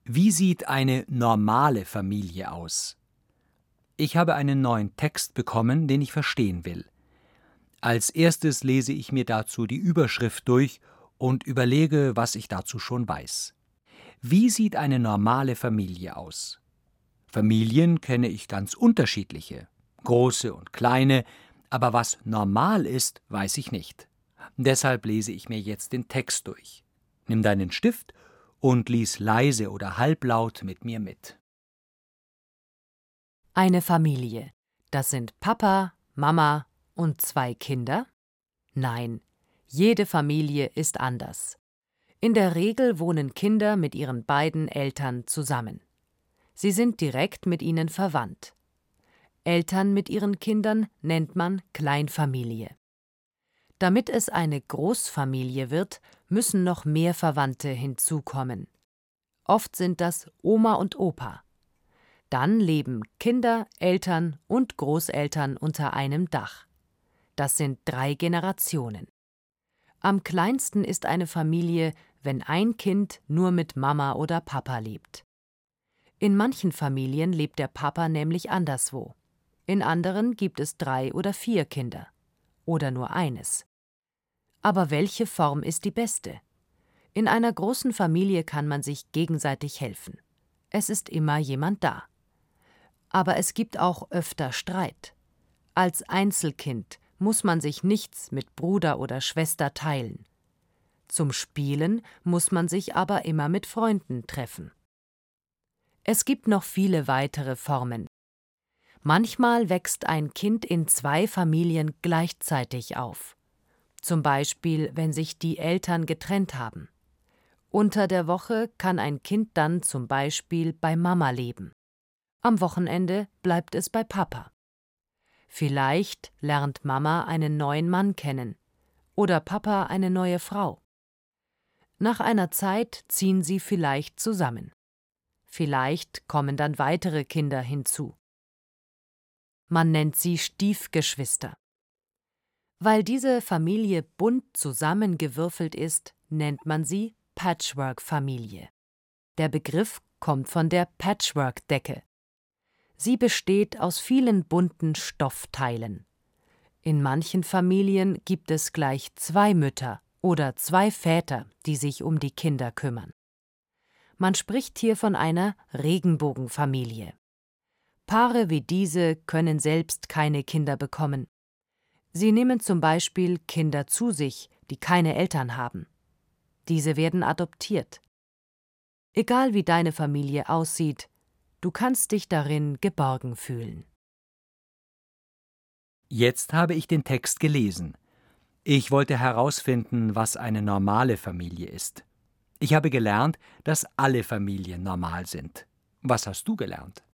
Wie sieht eine normale Familie aus? Ich habe einen neuen Text bekommen, den ich verstehen will. Als erstes lese ich mir dazu die Überschrift durch und überlege, was ich dazu schon weiß. Wie sieht eine normale Familie aus? Familien kenne ich ganz unterschiedliche, große und kleine, aber was normal ist, weiß ich nicht. Deshalb lese ich mir jetzt den Text durch. Nimm deinen Stift und lies leise oder halblaut mit mir mit. Eine Familie. Das sind Papa, Mama und 2 Kinder? Nein, jede Familie ist anders. In der Regel wohnen Kinder mit ihren beiden Eltern zusammen. Sie sind direkt mit ihnen verwandt. Eltern mit ihren Kindern nennt man Kleinfamilie. Damit es eine Großfamilie wird, müssen noch mehr Verwandte hinzukommen. Oft sind das Oma und Opa. Dann leben Kinder, Eltern und Großeltern unter einem Dach. Das sind 3 Generationen. Am kleinsten ist eine Familie, wenn ein Kind nur mit Mama oder Papa lebt. In manchen Familien lebt der Papa nämlich anderswo. In anderen gibt es 3 oder 4 Kinder. Oder nur eines. Aber welche Form ist die beste? In einer großen Familie kann man sich gegenseitig helfen. Es ist immer jemand da. Aber es gibt auch öfter Streit. Als Einzelkind muss man sich nichts mit Bruder oder Schwester teilen. Zum Spielen muss man sich aber immer mit Freunden treffen. Es gibt noch viele weitere Formen. Manchmal wächst ein Kind in 2 Familien gleichzeitig auf. Zum Beispiel, wenn sich die Eltern getrennt haben. Unter der Woche kann ein Kind dann zum Beispiel bei Mama leben. Am Wochenende bleibt es bei Papa. Vielleicht lernt Mama einen neuen Mann kennen oder Papa eine neue Frau. Nach einer Zeit ziehen sie vielleicht zusammen. Vielleicht kommen dann weitere Kinder hinzu. Man nennt sie Stiefgeschwister. Weil diese Familie bunt zusammengewürfelt ist, nennt man sie Patchwork-Familie. Der Begriff kommt von der Patchwork-Decke. Sie besteht aus vielen bunten Stoffteilen. In manchen Familien gibt es gleich 2 Mütter oder 2 Väter, die sich um die Kinder kümmern. Man spricht hier von einer Regenbogenfamilie. Paare wie diese können selbst keine Kinder bekommen. Sie nehmen zum Beispiel Kinder zu sich, die keine Eltern haben. Diese werden adoptiert. Egal wie deine Familie aussieht, du kannst dich darin geborgen fühlen. Jetzt habe ich den Text gelesen. Ich wollte herausfinden, was eine normale Familie ist. Ich habe gelernt, dass alle Familien normal sind. Was hast du gelernt?